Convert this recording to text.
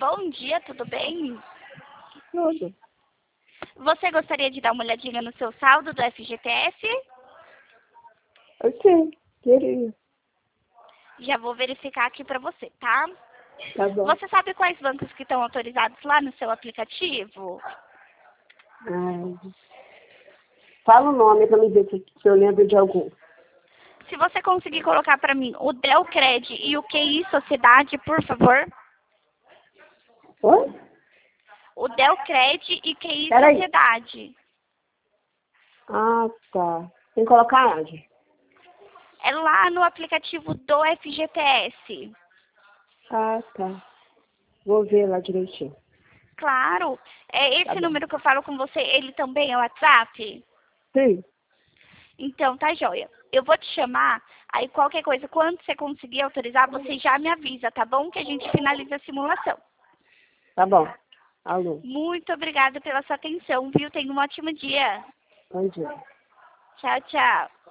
Bom dia, tudo bem? Tudo. Você gostaria de dar uma olhadinha no seu saldo do FGTS? Sim, queria. Já vou verificar aqui para você, tá? Tá bom. Você sabe quais bancos que estão autorizados lá no seu aplicativo? Fala o nome pra me ver se eu lembro de algum. Se você conseguir colocar para mim o Delcred e o QI Sociedade, por favor. Oi? O Delcred e QI Peraí. Sociedade. Ah, tá. Tem que colocar onde? É lá no aplicativo do FGTS. Ah, tá. Vou ver lá direitinho. Claro. Tá Esse bom. número que eu falo com você, ele também é o WhatsApp? Sim. Então, tá joia. Eu vou te chamar, aí qualquer coisa, quando você conseguir autorizar, você já me avisa, tá bom? Que a gente finaliza a simulação. Tá bom. Alô. Muito obrigada pela sua atenção, viu? Tenha um ótimo dia. Bom dia. Tchau, tchau.